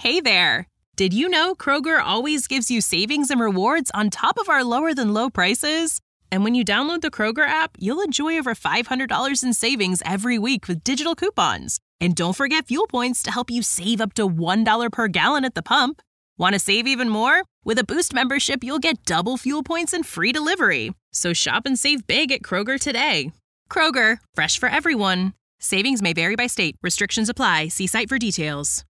Hey there! Did you know Kroger always gives you savings and rewards on top of our lower-than-low prices? And when you download the Kroger app, you'll enjoy over $500 in savings every week with digital coupons. And don't forget fuel points to help you save up to $1 per gallon at the pump. Want to save even more? With a Boost membership, you'll get double fuel points and free delivery. So shop and save big at Kroger today. Kroger, fresh for everyone. Savings may vary by state. Restrictions apply. See site for details.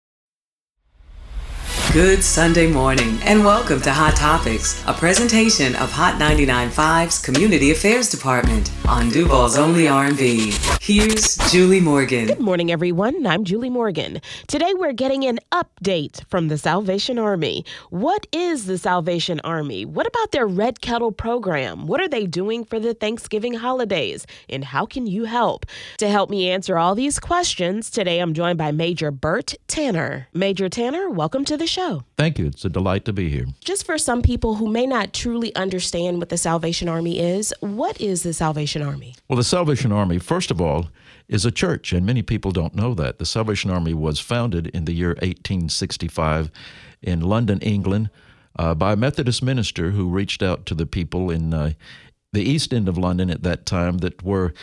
Good Sunday morning and welcome to Hot Topics, a presentation of Hot 99.5's Community Affairs Department on Duval's Only R&B. Here's Julie Morgan. Good morning, everyone. I'm Julie Morgan. Today we're getting an update from the Salvation Army. What is the Salvation Army? What about their Red Kettle program? What are they doing for the Thanksgiving holidays? And how can you help? To help me answer all these questions, today I'm joined by Major Bert Tanner. Major Tanner, welcome to the show. Thank you. It's a delight to be here. Just for some people who may not truly understand what the Salvation Army is, what is the Salvation Army? Well, the Salvation Army, first of all, is a church, and many people don't know that. The Salvation Army was founded in the year 1865 in London, England, by a Methodist minister who reached out to the people in the East End of London at that time that were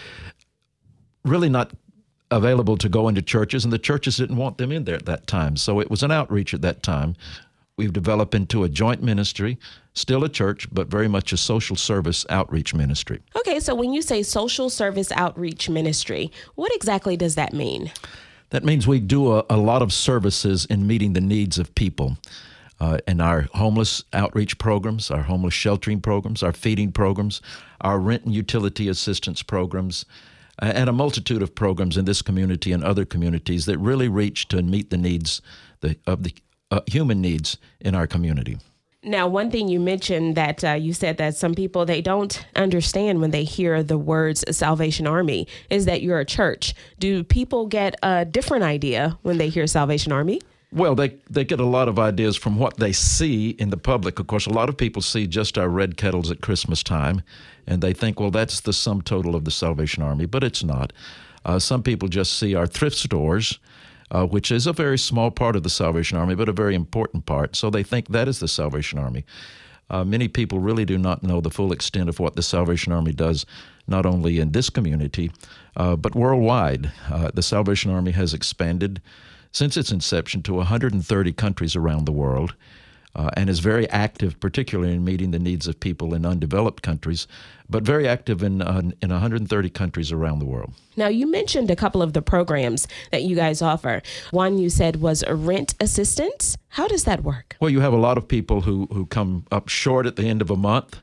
really not available to go into churches, and the churches didn't want them in there at that time. So it was an outreach at that time. We've developed into a joint ministry, still a church, but very much a social service outreach ministry. Okay, so when you say social service outreach ministry, what exactly does that mean? That means we do a lot of services in meeting the needs of people. In our homeless outreach programs, our homeless sheltering programs, our feeding programs, our rent and utility assistance programs, and a multitude of programs in this community and other communities that really reach to meet the needs of the human needs in our community. Now, one thing you mentioned that you said that some people, they don't understand when they hear the words Salvation Army is that you're a church. Do people get a different idea when they hear Salvation Army? Well, they get a lot of ideas from what they see in the public. Of course, a lot of people see just our red kettles at Christmas time, and they think, well, that's the sum total of the Salvation Army, but it's not. Some people just see our thrift stores, which is a very small part of the Salvation Army, but a very important part, so they think that is the Salvation Army. Many people really do not know the full extent of what the Salvation Army does, not only in this community, but worldwide. The Salvation Army has expanded since its inception to 130 countries around the world, and is very active, particularly in meeting the needs of people in undeveloped countries, but very active in 130 countries around the world. Now, you mentioned a couple of the programs that you guys offer. One you said was a rent assistance. How does that work? Well, you have a lot of people who come up short at the end of a month,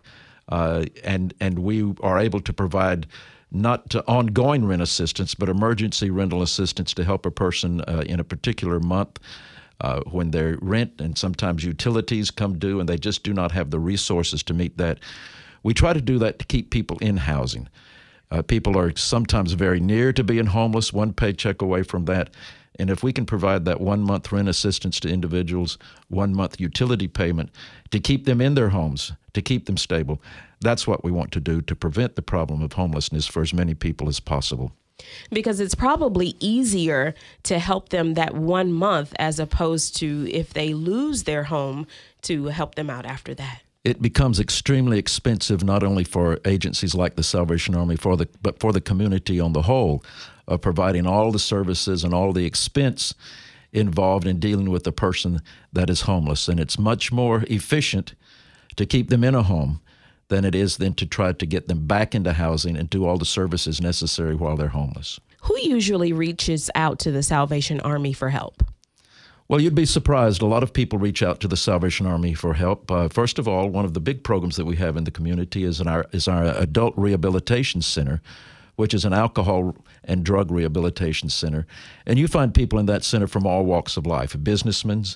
and we are able to provide not ongoing rent assistance, but emergency rental assistance to help a person in a particular month when their rent and sometimes utilities come due and they just do not have the resources to meet that. We try to do that to keep people in housing. People are sometimes very near to being homeless, one paycheck away from that. And if we can provide that 1 month rent assistance to individuals, 1 month utility payment to keep them in their homes, to keep them stable, that's what we want to do to prevent the problem of homelessness for as many people as possible. Because it's probably easier to help them that 1 month as opposed to if they lose their home to help them out after that. It becomes extremely expensive, not only for agencies like the Salvation Army, but for the community on the whole, of providing all the services and all the expense involved in dealing with a person that is homeless. And it's much more efficient to keep them in a home than it is then to try to get them back into housing and do all the services necessary while they're homeless. Who usually reaches out to the Salvation Army for help? Well, you'd be surprised. A lot of people reach out to the Salvation Army for help. First of all, one of the big programs that we have in the community is our Adult Rehabilitation Center, which is an alcohol and drug rehabilitation center. And you find people in that center from all walks of life, businessmen,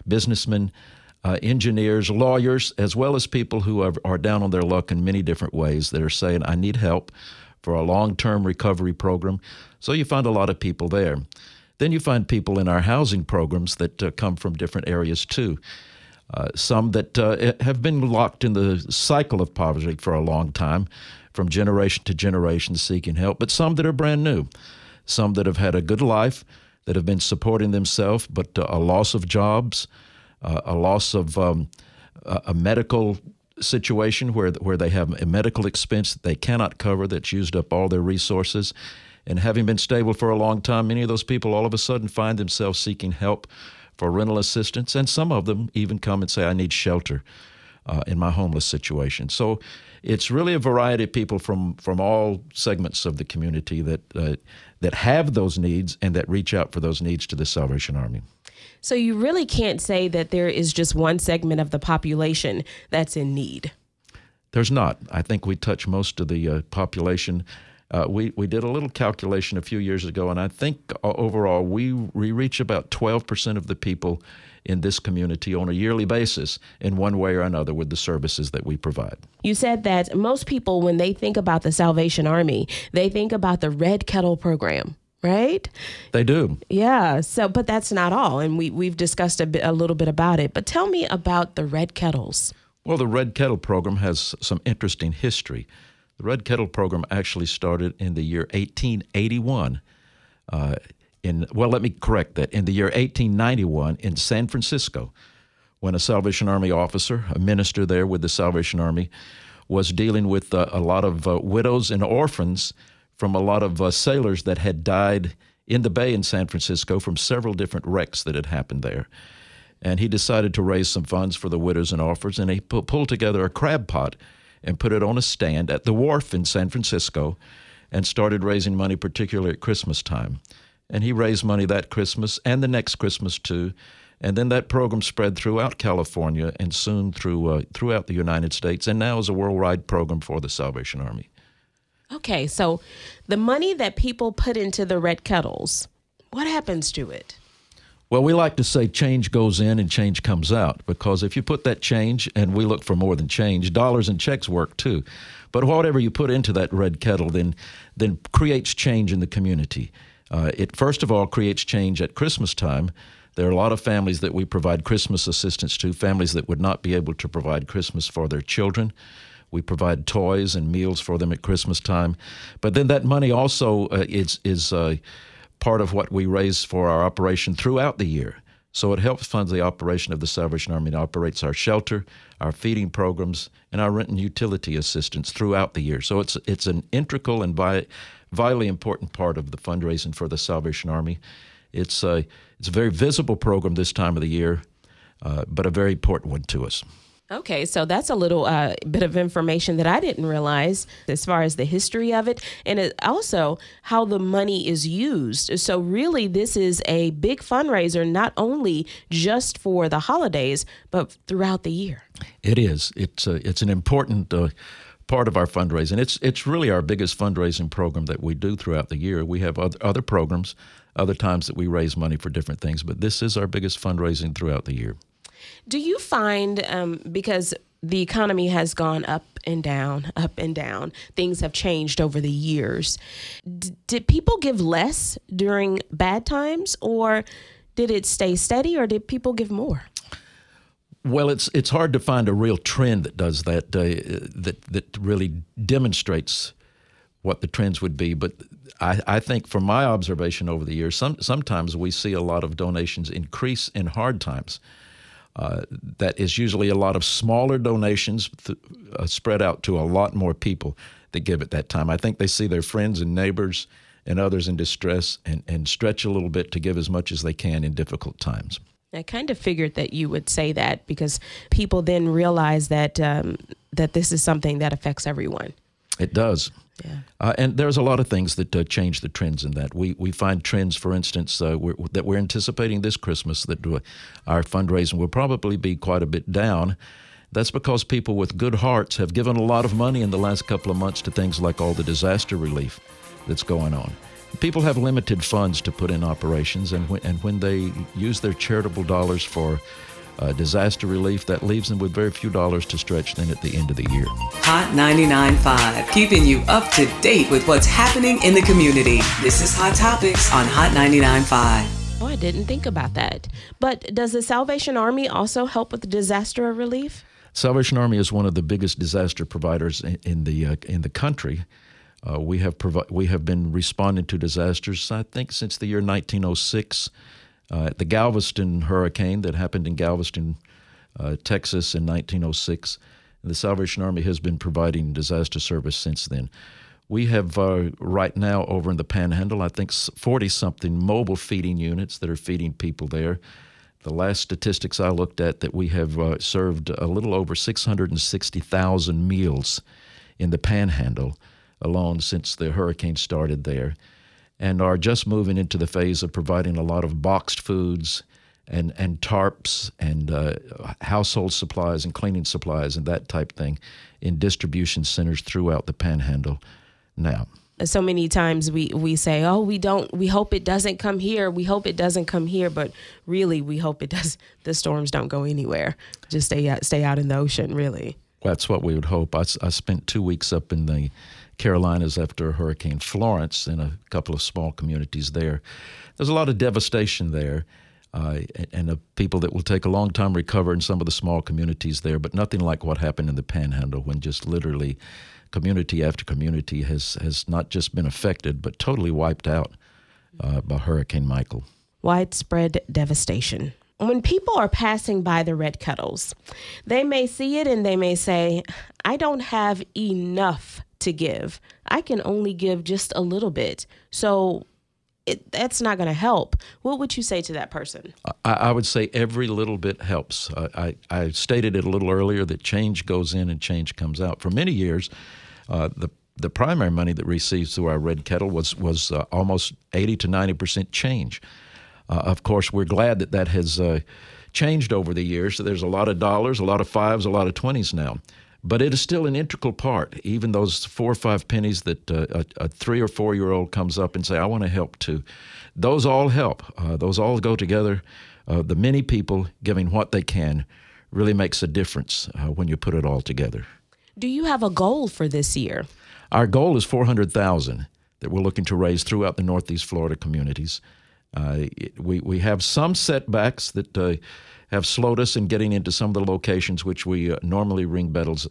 engineers, lawyers, as well as people who are down on their luck in many different ways that are saying, I need help for a long-term recovery program. So you find a lot of people there. Then you find people in our housing programs that come from different areas too. Some that have been locked in the cycle of poverty for a long time, from generation to generation seeking help, but some that are brand new, some that have had a good life, that have been supporting themselves, but a loss of jobs, a loss of a medical situation where they have a medical expense that they cannot cover, that's used up all their resources. And having been stable for a long time, many of those people all of a sudden find themselves seeking help for rental assistance, and some of them even come and say, I need shelter in my homeless situation. So it's really a variety of people from all segments of the community that have those needs and that reach out for those needs to the Salvation Army. So you really can't say that there is just one segment of the population that's in need. There's not. I think we touch most of the population. We did a little calculation a few years ago, and I think overall we reach about 12% of the people in this community on a yearly basis in one way or another with the services that we provide. You said that most people, when they think about the Salvation Army, they think about the Red Kettle program, right? They do. Yeah. So, but that's not all, and we've discussed a little bit about it. But tell me about the Red Kettles. Well, the Red Kettle program has some interesting history. The Red Kettle program actually started in the year 1881. Let me correct that. In the year 1891 in San Francisco, when a Salvation Army officer, a minister there with the Salvation Army, was dealing with a lot of widows and orphans from a lot of sailors that had died in the bay in San Francisco from several different wrecks that had happened there. And he decided to raise some funds for the widows and orphans, and he pulled together a crab pot and put it on a stand at the wharf in San Francisco and started raising money, particularly at Christmas time. And he raised money that Christmas and the next Christmas too. And then that program spread throughout California and soon throughout the United States, and now is a worldwide program for the Salvation Army. Okay, so the money that people put into the Red Kettles, what happens to it? Well, we like to say change goes in and change comes out, because if you put that change, and we look for more than change, dollars and checks work too. But whatever you put into that Red Kettle then creates change in the community. It first of all creates change at Christmas time. There are a lot of families that we provide Christmas assistance to, families that would not be able to provide Christmas for their children. We provide toys and meals for them at Christmas time. But then that money also is part of what we raise for our operation throughout the year. So it helps fund the operation of the Salvation Army. It operates our shelter, our feeding programs, and our rent and utility assistance throughout the year. So it's an integral and vitally important part of the fundraising for the Salvation Army. It's a very visible program this time of the year, but a very important one to us. Okay, so that's a little bit of information that I didn't realize as far as the history of it, and also how the money is used. So really, this is a big fundraiser, not only just for the holidays, but throughout the year. It is. It's an important part of our fundraising. It's really our biggest fundraising program that we do throughout the year. We have other programs, other times that we raise money for different things, but this is our biggest fundraising throughout the year. Do you find, because the economy has gone up and down, things have changed over the years, did people give less during bad times, or did it stay steady, or did people give more? Well, it's hard to find a real trend that does that, that really demonstrates what the trends would be. But I think from my observation over the years, sometimes we see a lot of donations increase in hard times. That is usually a lot of smaller donations spread out to a lot more people that give at that time. I think they see their friends and neighbors and others in distress and stretch a little bit to give as much as they can in difficult times. I kind of figured that you would say that, because people then realize that that this is something that affects everyone. It does. Yeah. And there's a lot of things that change the trends in that. We find trends, for instance, that we're anticipating this Christmas that our fundraising will probably be quite a bit down. That's because people with good hearts have given a lot of money in the last couple of months to things like all the disaster relief that's going on. People have limited funds to put in operations, and when they use their charitable dollars for disaster relief, that leaves them with very few dollars to stretch then at the end of the year. Hot 99.5, keeping you up to date with what's happening in the community. This is Hot Topics on Hot 99.5. Oh, I didn't think about that. But does the Salvation Army also help with the disaster relief? Salvation Army is one of the biggest disaster providers in the country. We have been responding to disasters, I think, since the year 1906. The Galveston hurricane that happened in Galveston, Texas in 1906. The Salvation Army has been providing disaster service since then. We have right now over in the Panhandle, I think 40-something mobile feeding units that are feeding people there. The last statistics I looked at that we have served a little over 660,000 meals in the Panhandle alone since the hurricane started there, and are just moving into the phase of providing a lot of boxed foods and tarps and household supplies and cleaning supplies and that type thing in distribution centers throughout the Panhandle now. So many times we say, oh, we hope it doesn't come here. We hope it doesn't come here. But really, we hope it does. The storms don't go anywhere. Just stay out in the ocean, really. That's what we would hope. I spent 2 weeks up in the Carolinas after Hurricane Florence in a couple of small communities there. There's a lot of devastation there and people that will take a long time to recover in some of the small communities there, but nothing like what happened in the Panhandle when just literally community after community has not just been affected, but totally wiped out by Hurricane Michael. Widespread devastation. When people are passing by the red kettles, they may see it and they may say, I don't have enough to give. I can only give just a little bit. So that's not going to help. What would you say to that person? I would say every little bit helps. I stated it a little earlier that change goes in and change comes out. For many years, the primary money that received through our red kettle was almost 80 to 90% change. Of course, we're glad that has changed over the years. So there's a lot of dollars, a lot of fives, a lot of 20s now. But it is still an integral part. Even those 4 or 5 pennies that a 3 or 4-year-old comes up and say, I want to help too. Those all help. Those all go together. The many people giving what they can really makes a difference when you put it all together. Do you have a goal for this year? Our goal is $400,000 that we're looking to raise throughout the Northeast Florida communities. We have some setbacks that have slowed us in getting into some of the locations which we normally ring bells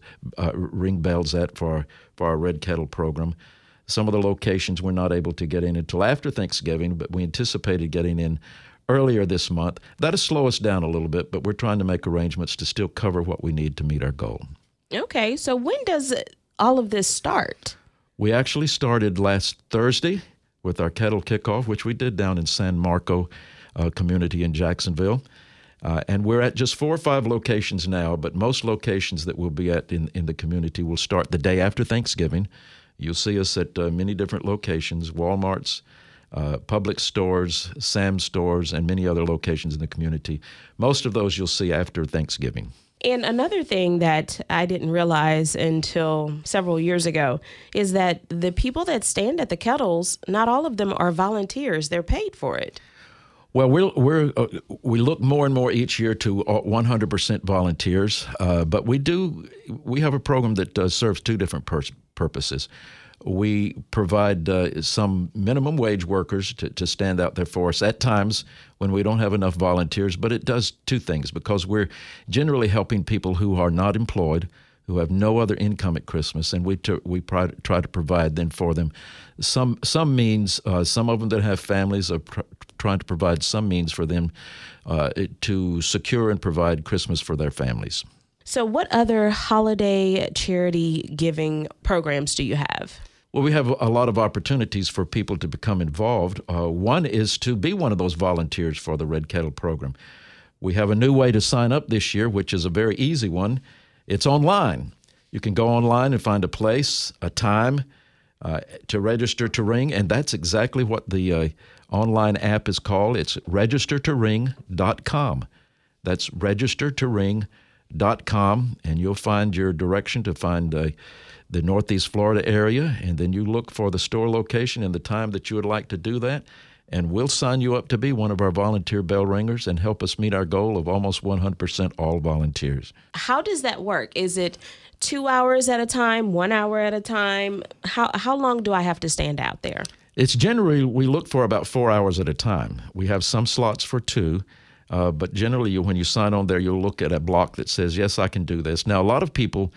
at for our Red Kettle program. Some of the locations we're not able to get in until after Thanksgiving, but we anticipated getting in earlier this month. That'll slow us down a little bit, but we're trying to make arrangements to still cover what we need to meet our goal. Okay, so when does all of this start? We actually started last Thursday with our kettle kickoff, which we did down in San Marco community in Jacksonville. And we're at just 4 or 5 locations now, but most locations that we'll be at in the community will start the day after Thanksgiving. You'll see us at many different locations, Walmarts, Publix stores, Sam's stores, and many other locations in the community. Most of those you'll see after Thanksgiving. And another thing that I didn't realize until several years ago is that the people that stand at the kettles, not all of them are volunteers. They're paid for it. Well, we look more and more each year to 100% volunteers, but we have a program that serves 2 different purposes. We provide some minimum wage workers to stand out there for us at times when we don't have enough volunteers, but it does 2 things because we're generally helping people who are not employed, who have no other income at Christmas, and we try to provide then for them some means. Some of them that have families are trying to provide some means for them to secure and provide Christmas for their families. So what other holiday charity giving programs do you have? Well, we have a lot of opportunities for people to become involved. One is to be one of those volunteers for the Red Kettle program. We have a new way to sign up this year, which is a very easy one. It's online. You can go online and find a place, a time to register to ring, and that's exactly what the online app is called. It's registertoring.com. That's registertoring.com, and you'll find your direction to find the Northeast Florida area, and then you look for the store location and the time that you would like to do that, and we'll sign you up to be one of our volunteer bell ringers and help us meet our goal of almost 100% all volunteers. How does that work? Is it 2 hours at a time, 1 hour at a time? How long do I have to stand out there? It's generally, we look for about 4 hours at a time. We have some slots for 2, but generally when you sign on there, you'll look at a block that says, yes, I can do this. Now, a lot of people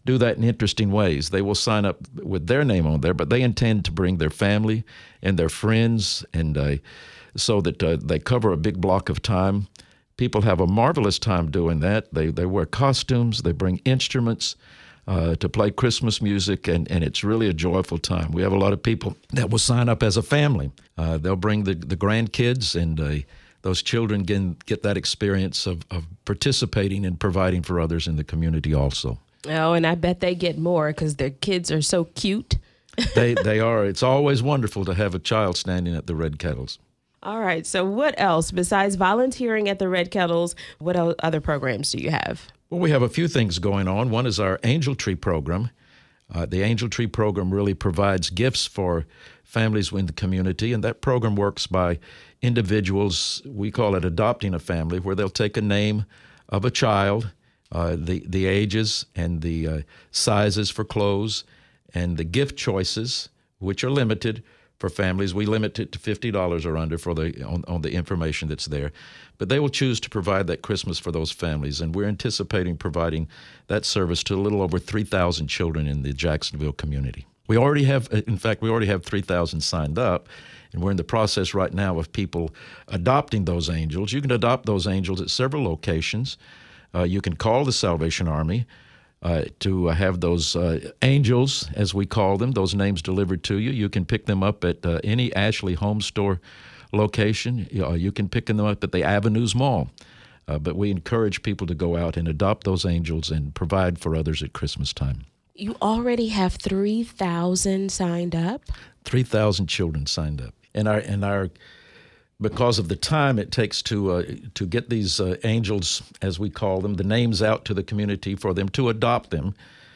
do that in interesting ways. They will sign up with their name on there, but they intend to bring their family and their friends, and so that they cover a big block of time. People have a marvelous time doing that. They wear costumes, they bring instruments to play Christmas music, and it's really a joyful time. We have a lot of people that will sign up as a family. They'll bring the grandkids, and those children get that experience of participating and providing for others in the community also. Oh, and I bet they get more because their kids are so cute. They are. It's always wonderful to have a child standing at the Red Kettles. All right. So what else besides volunteering at the Red Kettles? What other programs do you have? Well, we have a few things going on. One is our Angel Tree program. The Angel Tree program really provides gifts for families in the community, and that program works by individuals. We call it adopting a family, where they'll take a name of a child, the ages and the sizes for clothes, and the gift choices, which are limited for families. We limit it to $50 or under for on the information that's there. But they will choose to provide that Christmas for those families, and we're anticipating providing that service to a little over 3,000 children in the Jacksonville community. We already have 3,000 signed up, and we're in the process right now of people adopting those angels. You can adopt those angels at several locations. You can call the Salvation Army to have those angels, as we call them, those names delivered to you. You can pick them up at any Ashley Home Store location. You can pick them up at the Avenues Mall. But we encourage people to go out and adopt those angels and provide for others at Christmas time. You already have 3,000 signed up? 3,000 children signed up. And our because of the time it takes to get these angels, as we call them, the names out to the community for them to adopt them,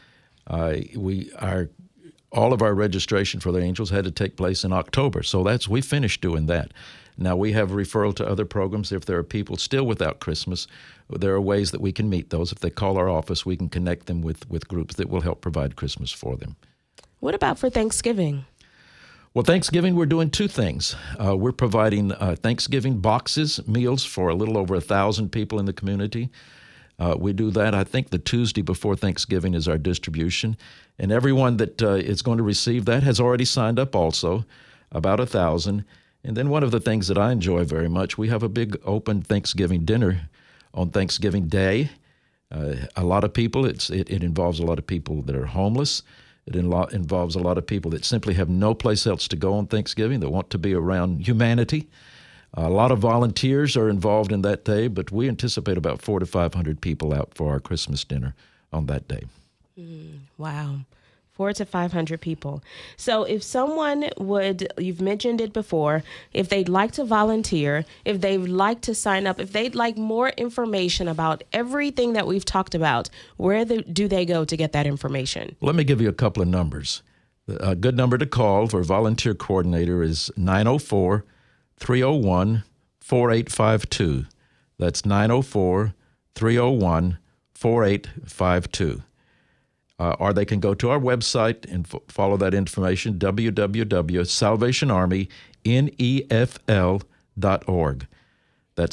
all of our registration for the angels had to take place in October. So we finished doing that. Now we have referral to other programs. If there are people still without Christmas, there are ways that we can meet those. If they call our office, we can connect them with groups that will help provide Christmas for them. What about for Thanksgiving? Well, Thanksgiving, we're doing two things. We're providing Thanksgiving boxes, meals for a little over 1,000 people in the community. We do that. I think the Tuesday before Thanksgiving is our distribution. And everyone that is going to receive that has already signed up also, about 1,000. And then one of the things that I enjoy very much, we have a big open Thanksgiving dinner on Thanksgiving Day. A lot of people, it involves a lot of people that are homeless. It involves a lot of people that simply have no place else to go on Thanksgiving, that want to be around humanity. A lot of volunteers are involved in that day, but we anticipate about 400 to 500 people out for our Christmas dinner on that day. Wow. 400 to 500 people. So if someone you've mentioned it before, if they'd like to volunteer, if they'd like to sign up, if they'd like more information about everything that we've talked about, where do they go to get that information? Let me give you a couple of numbers. A good number to call for a volunteer coordinator is 904-301-4852. That's 904-301-4852. Or they can go to our website and follow that information, www.salvationarmynefl.org. That's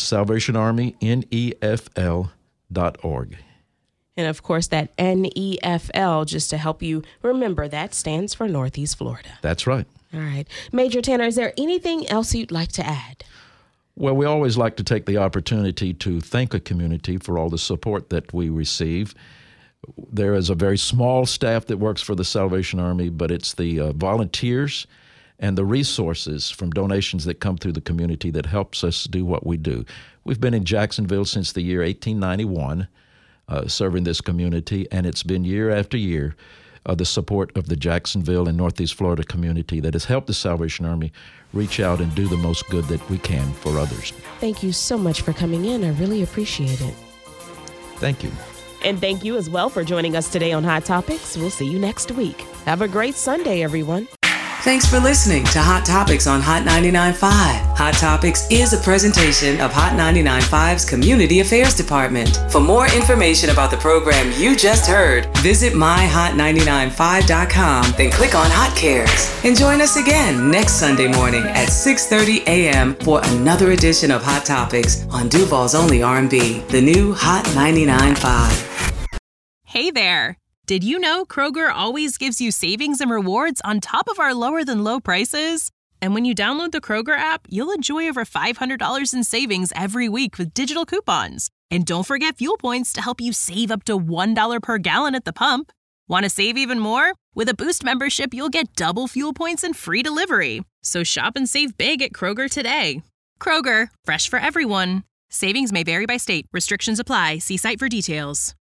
salvationarmynefl.org. And of course, that NEFL, just to help you remember, that stands for Northeast Florida. That's right. All right. Major Tanner, is there anything else you'd like to add? Well, we always like to take the opportunity to thank a community for all the support that we receive. There is a very small staff that works for the Salvation Army, but it's the volunteers and the resources from donations that come through the community that helps us do what we do. We've been in Jacksonville since the year 1891, serving this community, and it's been year after year the support of the Jacksonville and Northeast Florida community that has helped the Salvation Army reach out and do the most good that we can for others. Thank you so much for coming in. I really appreciate it. Thank you. And thank you as well for joining us today on Hot Topics. We'll see you next week. Have a great Sunday, everyone. Thanks for listening to Hot Topics on Hot 99.5. Hot Topics is a presentation of Hot 99.5's Community Affairs Department. For more information about the program you just heard, visit myhot995.com, then click on Hot Cares. And join us again next Sunday morning at 6:30 a.m. for another edition of Hot Topics on Duval's Only R&B, the new Hot 99.5. Hey there. Did you know Kroger always gives you savings and rewards on top of our lower than low prices? And when you download the Kroger app, you'll enjoy over $500 in savings every week with digital coupons. And don't forget fuel points to help you save up to $1 per gallon at the pump. Want to save even more? With a Boost membership, you'll get double fuel points and free delivery. So shop and save big at Kroger today. Kroger, fresh for everyone. Savings may vary by state. Restrictions apply. See site for details.